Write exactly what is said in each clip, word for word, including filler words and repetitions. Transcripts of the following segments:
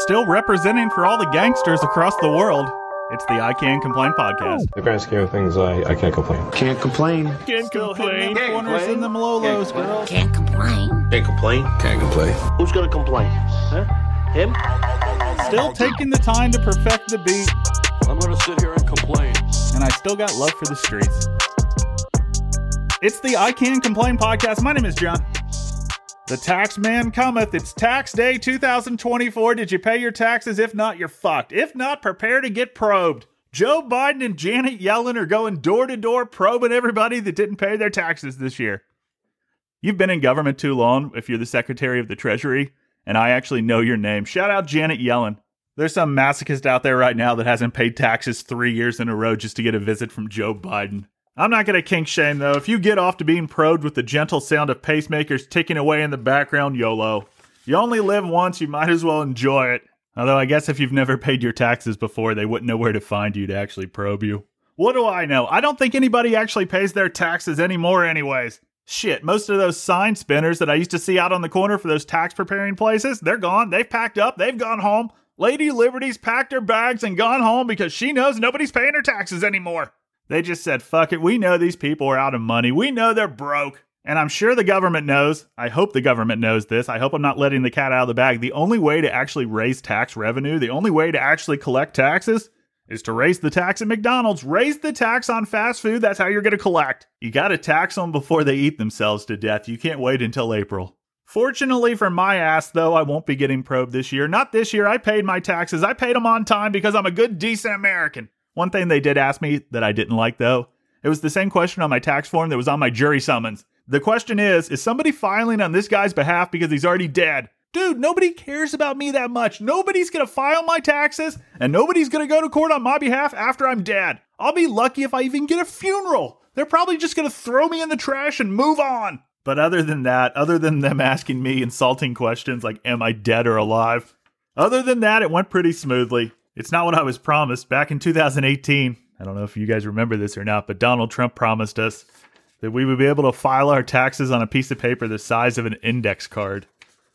Still representing for all the gangsters across the world. It's the I Can Complain podcast. In the grand scheme of things, I, I can't complain. Can't complain. Can't complain. Can't Corners complain. in them Lolos, girls. Can't complain. Can't complain. Can't complain. Who's gonna complain? Huh? Him? Still taking the time to perfect the beat, I'm gonna sit here and complain. and I still got love for the streets. It's the I Can Complain podcast. My name is John. The tax man cometh. It's tax day two thousand twenty-four. Did you pay your taxes? If not, you're fucked. If not, prepare to get probed. Joe Biden and Janet Yellen are going door to door probing everybody that didn't pay their taxes this year. You've been in government too long if you're the Secretary of the Treasury, and I actually know your name. Shout out Janet Yellen. There's some masochist out there right now that hasn't paid taxes three years in a row just to get a visit from Joe Biden. I'm not going to kink shame, though. If you get off to being probed with the gentle sound of pacemakers ticking away in the background, YOLO. You only live once, you might as well enjoy it. Although I guess if you've never paid your taxes before, they wouldn't know where to find you to actually probe you. What do I know? I don't think anybody actually pays their taxes anymore anyways. Shit, most of those sign spinners that I used to see out on the corner for those tax preparing places, they're gone. They've packed up. They've gone home. Lady Liberty's packed her bags and gone home because she knows nobody's paying her taxes anymore. They just said, fuck it, we know these people are out of money. We know they're broke. And I'm sure the government knows. I hope the government knows this. I hope I'm not letting the cat out of the bag. The only way to actually raise tax revenue, the only way to actually collect taxes, is to raise the tax at McDonald's. Raise the tax on fast food. That's how you're going to collect. You got to tax them before they eat themselves to death. You can't wait until April. Fortunately for my ass, though, I won't be getting probed this year. Not this year. I paid my taxes. I paid them on time because I'm a good, decent American. One thing they did ask me that I didn't like, though, it was the same question on my tax form that was on my jury summons. The question is, is somebody filing on this guy's behalf because he's already dead? Dude, nobody cares about me that much. Nobody's going to file my taxes, and nobody's going to go to court on my behalf after I'm dead. I'll be lucky if I even get a funeral. They're probably just going to throw me in the trash and move on. But other than that, other than them asking me insulting questions like, am I dead or alive? Other than that, it went pretty smoothly. It's not what I was promised. Back in two thousand eighteen, I don't know if you guys remember this or not, but Donald Trump promised us that we would be able to file our taxes on a piece of paper the size of an index card.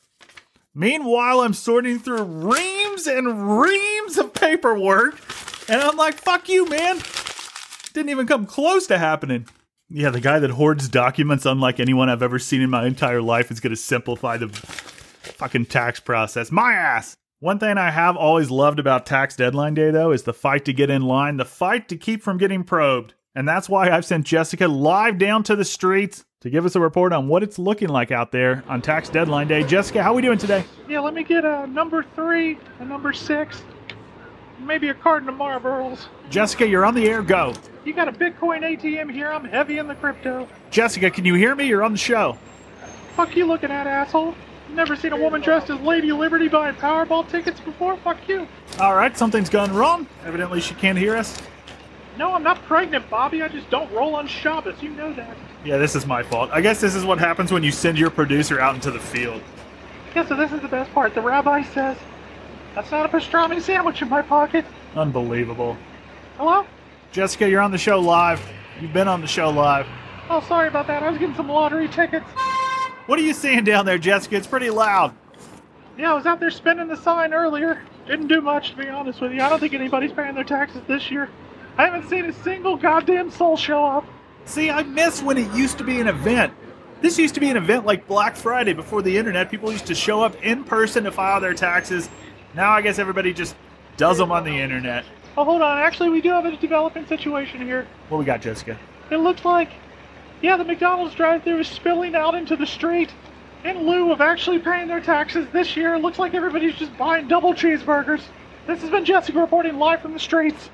Meanwhile, I'm sorting through reams and reams of paperwork, and I'm like, fuck you, man. Didn't even come close to happening. Yeah, the guy that hoards documents unlike anyone I've ever seen in my entire life is going to simplify the fucking tax process. My ass! One thing I have always loved about tax deadline day, though, is the fight to get in line, the fight to keep from getting probed. And that's why I've sent Jessica live down to the streets to give us a report on what it's looking like out there on tax deadline day. Jessica, how are we doing today? Yeah, let me get a number three, a number six, maybe a carton of Marlboros. Jessica, you're on the air. Go. You got a Bitcoin A T M here. I'm heavy in the crypto. Jessica, can you hear me? You're on the show. Fuck you looking at, asshole. Never seen a woman dressed as Lady Liberty buying Powerball tickets before? Fuck you. All right, something's gone wrong. Evidently she can't hear us. No, I'm not pregnant, Bobby. I just don't roll on Shabbos. You know that. Yeah, this is my fault. I guess this is what happens when you send your producer out into the field. Yeah, so this is the best part. The rabbi says, that's not a pastrami sandwich in my pocket. Unbelievable. Hello? Jessica, you're on the show live. You've been on the show live. Oh, sorry about that. I was getting some lottery tickets. What are you seeing down there, Jessica? It's pretty loud. Yeah, I was out there spinning the sign earlier. Didn't do much, to be honest with you. I don't think anybody's paying their taxes this year. I haven't seen a single goddamn soul show up. See, I miss when it used to be an event. This used to be an event like Black Friday before the internet. People used to show up in person to file their taxes. Now I guess everybody just does them on the internet. Oh, hold on. Actually, we do have a developing situation here. What we got, Jessica? It looks like, yeah, the McDonald's drive-thru is spilling out into the street. In lieu of actually paying their taxes this year, it looks like everybody's just buying double cheeseburgers. This has been Jessica reporting live from the streets.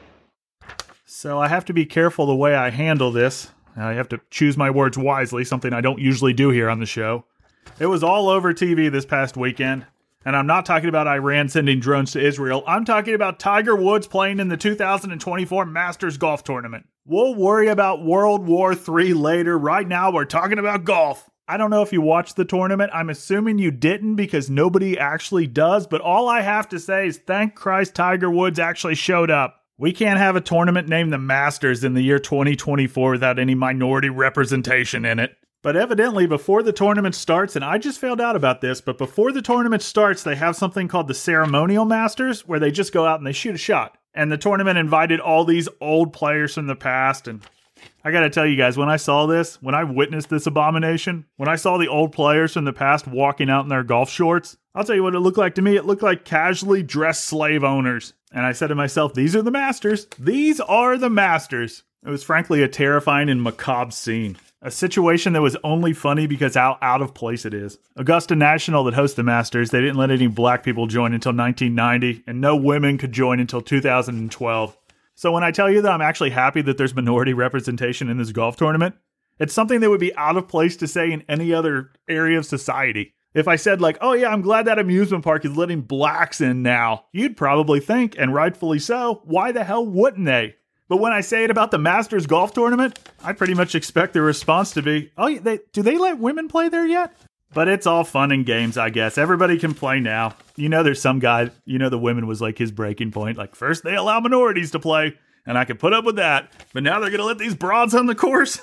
So I have to be careful the way I handle this. I have to choose my words wisely, something I don't usually do here on the show. It was all over T V this past weekend. And I'm not talking about Iran sending drones to Israel. I'm talking about Tiger Woods playing in the two thousand twenty-four Masters Golf Tournament. We'll worry about World War Three later. Right now, we're talking about golf. I don't know if you watched the tournament. I'm assuming you didn't because nobody actually does. But all I have to say is thank Christ Tiger Woods actually showed up. We can't have a tournament named the Masters in the year twenty twenty-four without any minority representation in it. But evidently, before the tournament starts, and I just found out about this, but before the tournament starts, they have something called the Ceremonial Masters, where they just go out and they shoot a shot. And the tournament invited all these old players from the past, and I gotta tell you guys, when I saw this, when I witnessed this abomination, when I saw the old players from the past walking out in their golf shorts, I'll tell you what it looked like to me. It looked like casually dressed slave owners. And I said to myself, these are the masters. These are the masters. It was frankly a terrifying and macabre scene. A situation that was only funny because how out of place it is. Augusta National that hosts the Masters, they didn't let any black people join until nineteen ninety, and no women could join until two thousand twelve. So when I tell you that I'm actually happy that there's minority representation in this golf tournament, it's something that would be out of place to say in any other area of society. If I said like, oh yeah, I'm glad that amusement park is letting blacks in now, you'd probably think, and rightfully so, why the hell wouldn't they? But when I say it about the Masters golf tournament, I pretty much expect the response to be, oh, they, do they let women play there yet? But it's all fun and games, I guess. Everybody can play now. You know, there's some guy, you know, the women was like his breaking point. Like, first they allow minorities to play, and I could put up with that. But now they're going to let these broads on the course?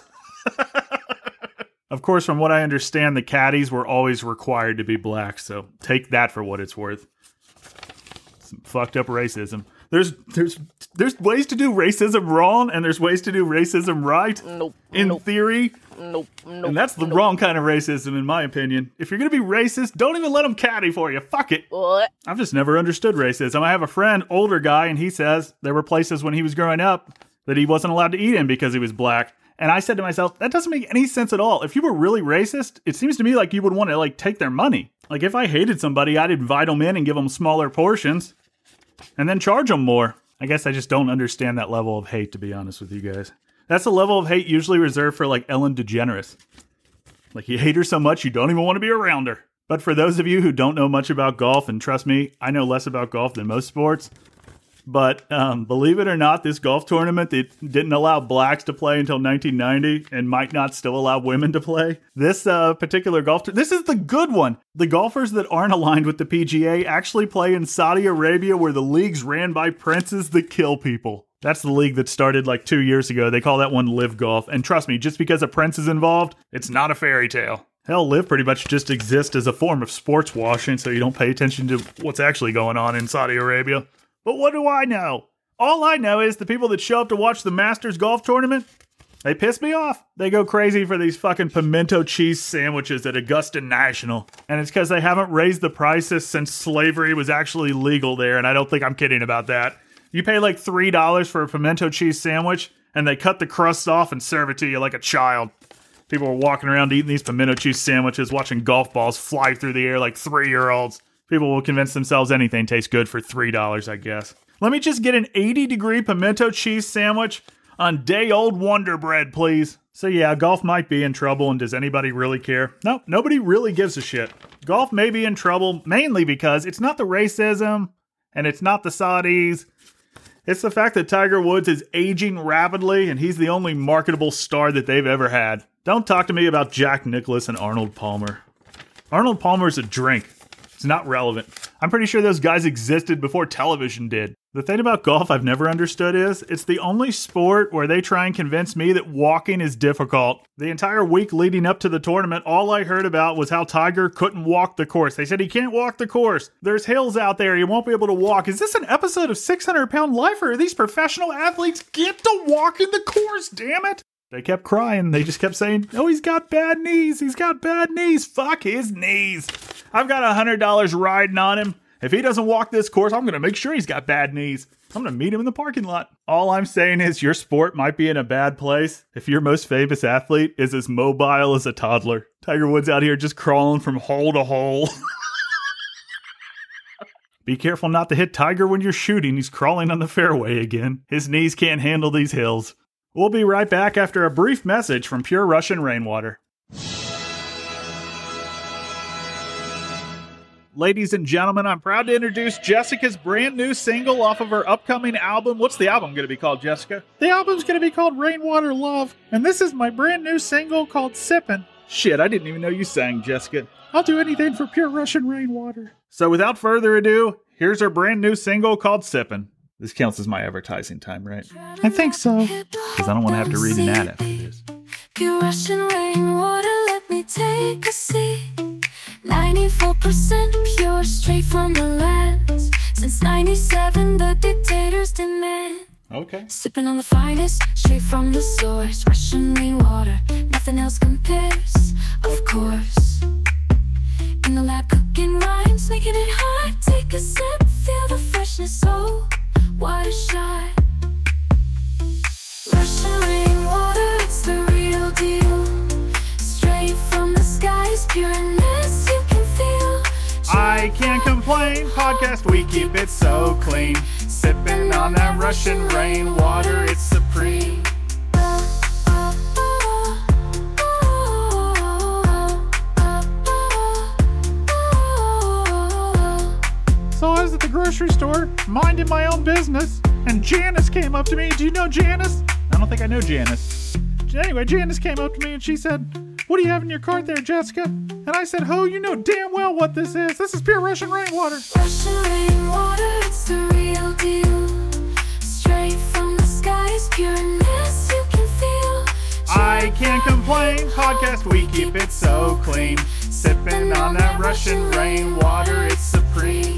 Of course, from what I understand, the caddies were always required to be black, so take that for what it's worth. Some fucked up racism. There's there's there's ways to do racism wrong, and there's ways to do racism right. Nope. In nope, theory. Nope. Nope. And that's the nope. wrong kind of racism, in my opinion. If you're gonna be racist, don't even let them caddy for you. Fuck it. What? I've just never understood racism. I have a friend, older guy, and he says there were places when he was growing up that he wasn't allowed to eat in because he was black. And I said to myself, that doesn't make any sense at all. If you were really racist, it seems to me like you would want to like take their money. Like if I hated somebody, I'd invite them in and give them smaller portions and then charge them more. I guess I just don't understand that level of hate, to be honest with you guys. That's a level of hate usually reserved for like Ellen DeGeneres. Like you hate her so much you don't even want to be around her. But for those of you who don't know much about golf, and trust me, I know less about golf than most sports, but um, believe it or not, this golf tournament that didn't allow blacks to play until nineteen ninety and might not still allow women to play. This uh, particular golf tournament, this is the good one. The golfers that aren't aligned with the P G A actually play in Saudi Arabia, where the league's ran by princes that kill people. That's the league that started like two years ago. They call that one Live Golf. And trust me, just because a prince is involved, it's not a fairy tale. Hell, Live pretty much just exists as a form of sports washing, so you don't pay attention to what's actually going on in Saudi Arabia. But what do I know? All I know is the people that show up to watch the Masters golf tournament, they piss me off. They go crazy for these fucking pimento cheese sandwiches at Augusta National. And it's because they haven't raised the prices since slavery was actually legal there, and I don't think I'm kidding about that. You pay like three dollars for a pimento cheese sandwich, and they cut the crust off and serve it to you like a child. People are walking around eating these pimento cheese sandwiches, watching golf balls fly through the air like three-year-olds. People will convince themselves anything tastes good for three dollars, I guess. Let me just get an eighty degree pimento cheese sandwich on day-old Wonder Bread, please. So yeah, golf might be in trouble, and does anybody really care? No, nobody really gives a shit. Golf may be in trouble, mainly because it's not the racism, and it's not the Saudis. It's the fact that Tiger Woods is aging rapidly, and he's the only marketable star that they've ever had. Don't talk to me about Jack Nicklaus and Arnold Palmer. Arnold Palmer's a drink. It's not relevant. I'm pretty sure those guys existed before television did. The thing about golf I've never understood is, it's the only sport where they try and convince me that walking is difficult. The entire week leading up to the tournament, all I heard about was how Tiger couldn't walk the course. They said he can't walk the course. There's hills out there, he won't be able to walk. Is this an episode of six hundred pound Life, or are these professional athletes get to walk in the course, damn it? They kept crying. They just kept saying, oh, he's got bad knees. He's got bad knees. Fuck his knees. I've got one hundred dollars riding on him. If he doesn't walk this course, I'm going to make sure he's got bad knees. I'm going to meet him in the parking lot. All I'm saying is your sport might be in a bad place if your most famous athlete is as mobile as a toddler. Tiger Woods out here just crawling from hole to hole. Be careful not to hit Tiger when you're shooting. He's crawling on the fairway again. His knees can't handle these hills. We'll be right back after a brief message from Pure Russian Rainwater. Ladies and gentlemen, I'm proud to introduce Jessica's brand new single off of her upcoming album. What's the album going to be called, Jessica? The album's going to be called Rainwater Love, and this is my brand new single called Sippin'. Shit, I didn't even know you sang, Jessica. I'll do anything for Pure Russian Rainwater. So without further ado, here's her brand new single called Sippin'. This counts as my advertising time, right? I think so. Because I don't want to have to read an ad after this. Pure Russian rainwater, let me take a seat. ninety-four percent pure, straight from the lands. Since ninety-seven, the dictators demand. Okay. Sipping on the finest, straight from the source. Russian rainwater, nothing else compares, of course. In the lab cooking rhymes, making it hot. Take a sip, feel the freshness, oh, what a shot. Russian rainwater, it's the real deal. Straight from the skies, pureness you can feel. I Can't Complain podcast, we keep it so clean. Sipping on that Russian rainwater, it's supreme. So I was at the grocery store, minding my own business, and Janice came up to me. Do you know Janice? I don't think I know Janice. Anyway, Janice came up to me and she said, "What do you have in your cart there, Jessica?" And I said, "Ho, you know damn well what this is. This is pure Russian rainwater." Russian rainwater, it's the real deal. Straight from the skies, pureness you can feel. I Can't Complain podcast, we keep it so clean. Sipping on that Russian rainwater, it's supreme.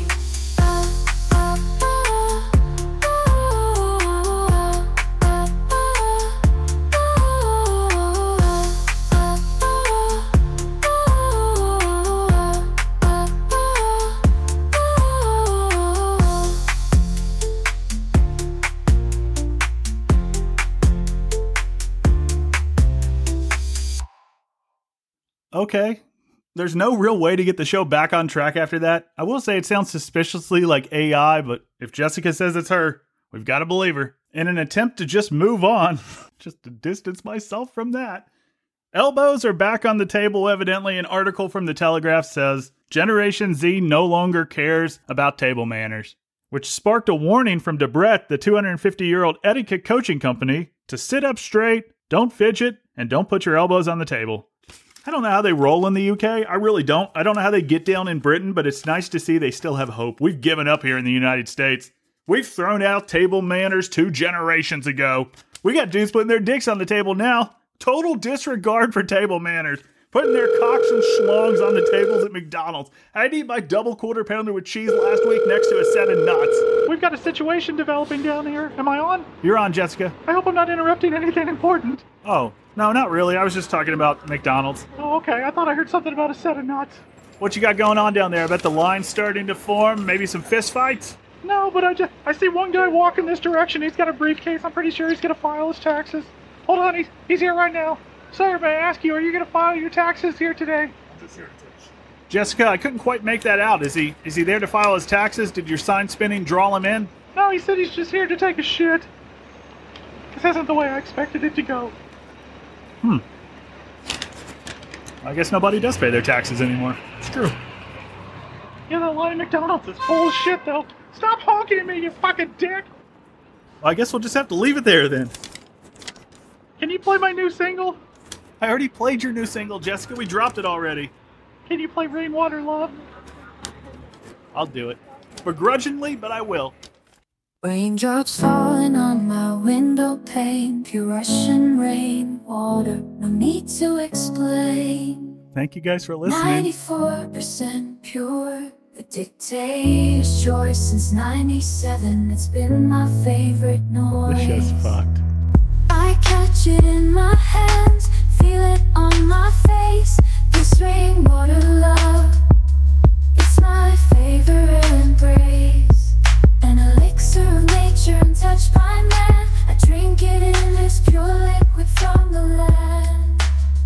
Okay. There's no real way to get the show back on track after that. I will say it sounds suspiciously like A I, but if Jessica says it's her, we've got to believe her. In an attempt to just move on, just to distance myself from that. Elbows are back on the table, evidently. An article from the Telegraph says, Generation Z no longer cares about table manners, which sparked a warning from Debret, the two hundred fifty-year-old etiquette coaching company, to sit up straight, don't fidget, and don't put your elbows on the table. I don't know how they roll in the U K. I really don't. I don't know how they get down in Britain, but it's nice to see they still have hope. We've given up here in the United States. We've thrown out table manners two generations ago. We got dudes putting their dicks on the table now. Total disregard for table manners. Putting their cocks and schlongs on the tables at McDonald's. I'd eat my double quarter pounder with cheese last week next to a set of nuts. We've got a situation developing down here. Am I on? You're on, Jessica. I hope I'm not interrupting anything important. Oh, no, not really. I was just talking about McDonald's. Oh, okay. I thought I heard something about a set of nuts. What you got going on down there? I bet the line's starting to form. Maybe some fist fights? No, but I just I see one guy walking this direction. He's got a briefcase. I'm pretty sure he's gonna file his taxes. Hold on, he's he's here right now. Sir, may I ask you, are you gonna file your taxes here today? Jessica, I couldn't quite make that out. Is he is he there to file his taxes? Did your sign spinning draw him in? No, he said he's just here to take a shit. This isn't the way I expected it to go. Hmm. I guess nobody does pay their taxes anymore. It's true. Yeah, that line of McDonald's is full of shit, though. Stop honking at me, you fucking dick! Well, I guess we'll just have to leave it there then. Can you play my new single? I already played your new single, Jessica. We dropped it already. Can you play Rainwater Love? I'll do it. Begrudgingly, but I will. Raindrops falling on my window pane, pure Russian rainwater, no need to explain. Thank you guys for listening. ninety-four percent pure, the dictator's choice since ninety-seven. It's been my favorite noise. This show's fucked. I catch it in my hands, feel it on my face. This rainwater love, it's my favorite embrace. An elixir of nature untouched by man. I drink it in this pure liquid from the land.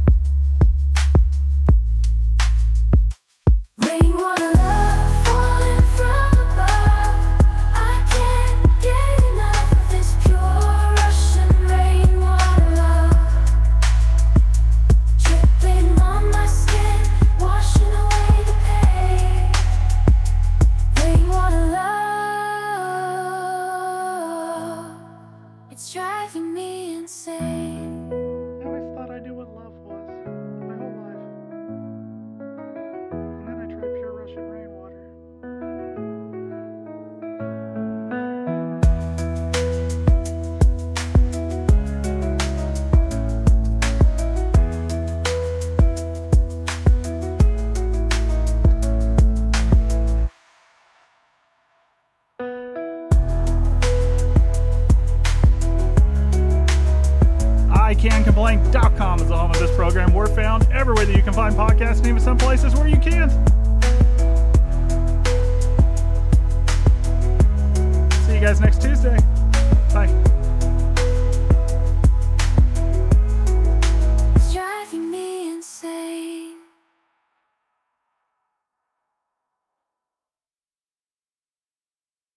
Rainwater love falling from above. I can't get enough of this pure Russian rainwater love. Dripping on my skin, washing away can complain dot com is the home of this program. We're found everywhere that you can find podcasts, and even some places where you can't. See you guys next Tuesday. Bye.